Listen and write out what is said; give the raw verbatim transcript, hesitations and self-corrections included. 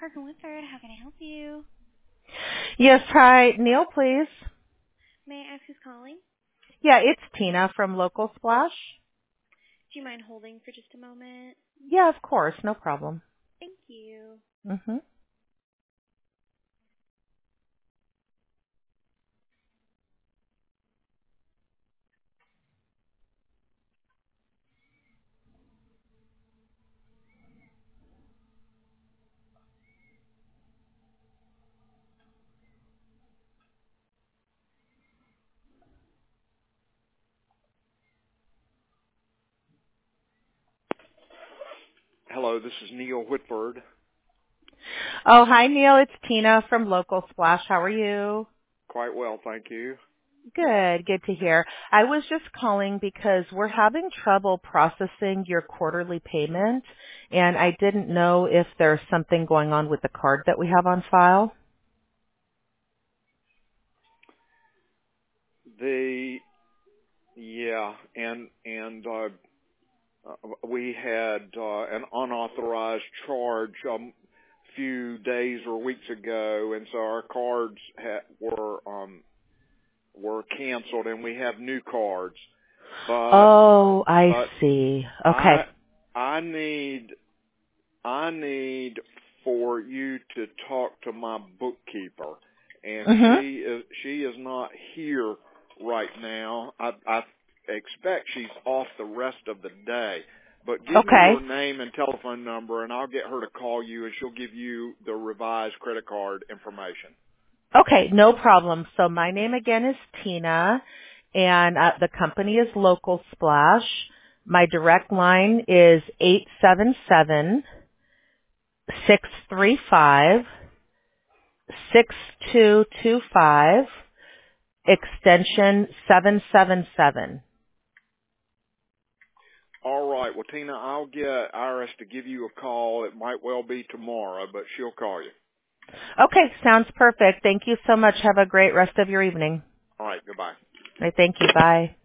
Morgan Woodford. How can I help you? Yes, hi. Neil, please. May I ask who's calling? Yeah, it's Tina from Local Splash. Do you mind holding for just a moment? Yeah, of course. No problem. Thank you. Mm-hmm. Hello, this is Neil Whitford. Oh, hi, Neil. It's Tina from Local Splash. How are you? Quite well, thank you. Good. Good to hear. I was just calling because we're having trouble processing your quarterly payment, and I didn't know if there's something going on with the card that we have on file. The yeah, and and uh, uh, we had uh, an unauthorized charge a um, few days or weeks ago, and so our cards ha- were um, were canceled, and we have new cards. But Oh, I but see. I Okay. I need I need for you to talk to my bookkeeper, and Mm-hmm. she is she is not here right now. I, I expect she's off the rest of the day. But give me Okay. your name and telephone number, and I'll get her to call you, and she'll give you the revised credit card information. Okay, no problem. So my name again is Tina, and uh, the company is Local Splash. My direct line is eight seven seven, six three five, six two two five, extension seven seven seven. All right. Well, Tina, I'll get Iris to give you a call. It might well be tomorrow, but she'll call you. Okay, sounds perfect. Thank you so much. Have a great rest of your evening. All right. Goodbye. All right, thank you. Bye.